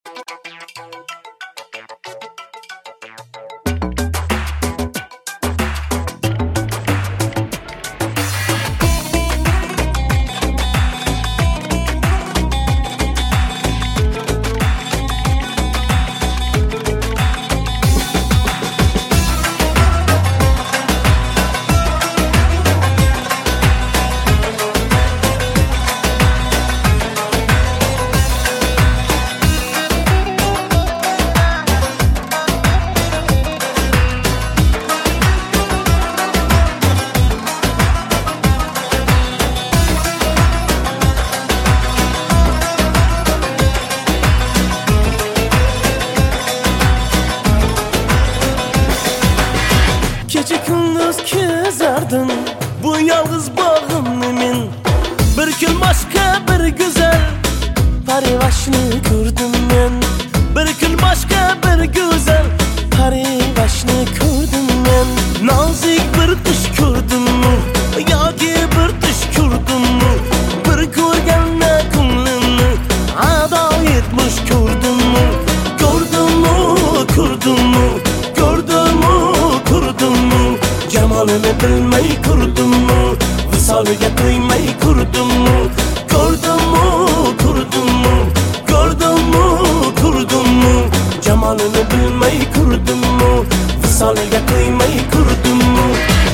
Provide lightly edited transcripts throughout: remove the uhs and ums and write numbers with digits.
Gece gündüz kezardım bu yalnız bağımlı min. Bir gün başka bir güzel parivaşını gördüm ben. Bir gün başka bir güzel parivaşını gördüm ben. Nazik bir düş gördüm mü? Yoki bir düş gördüm mü? Bir görgende ko'nglimni ado etmiş gördüm mü? Gördüm mü? Gördüm mü? Gördüm mü? Gördüm mü? Cemalini bilmey gördüm mü? Visaliga to'ymay gördüm mü? Gördüm mü? Gördüm mü? Gördüm mü? Gördüm mü? Cemalini bilmey gördüm mü? Visaliga to'ymay gördüm mü?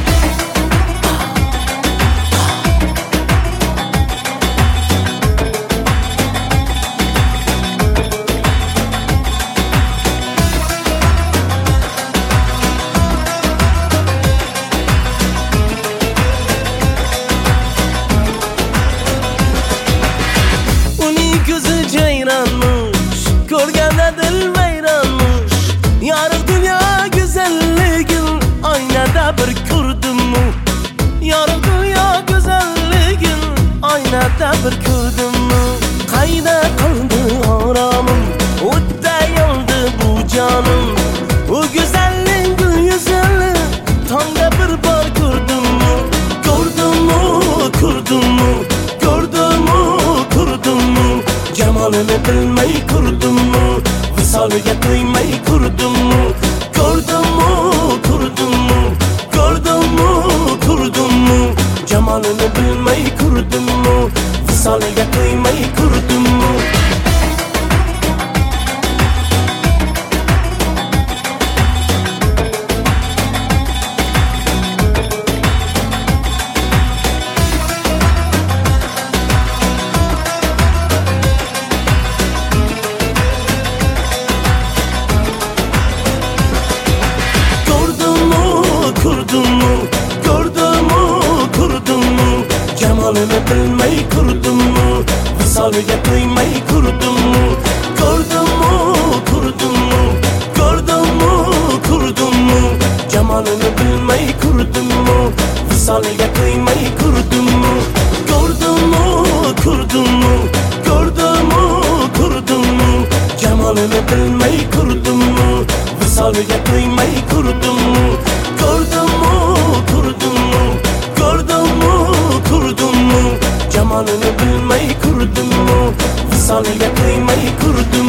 Gözü ceyranmış, görgende dil veyranmış. Yarın dünya güzelligin aynada bir gördüm mü? Yarın dünya güzelligin aynada bir gördüm mü? Kayda kaldı aramım, o'tda yandı bu canım. O güzelliğin gül yüzünü tanga bir bar gördüm mü? Gördüm mü? Gördüm mü? Gördüm mü? Gördüm mü? Cemalini bilmey gördüm mü? Visaliga to'ymay gördüm mü? Gördüm mü? Gördüm mü? Gördüm mü? Gördüm mü? Cemalini bilmey gördüm mü? Visaliga to'ymay gördüm mü? Gördüm mü? Gördüm mü? Gördüm mü? Cemalini bilmey gördüm mü? Visaliga to'ymay gördüm mü? Gördüm mü? Gördüm mü? Gördüm mü? Gördüm mü? Cemalini bilmey gördüm mü? Visaliga to'ymay gördüm mü? Gördüm mü? Gördüm mü? Gördüm mü? Gördüm mü? Cemalini bilmey gördüm mü? Visaliga to'ymay gördüm mü? Gördüm mü? Gördüm mü? Gördüm mü? Gördüm mü? Cemalini bilmey gördüm mü? Visaliga to'ymay gördüm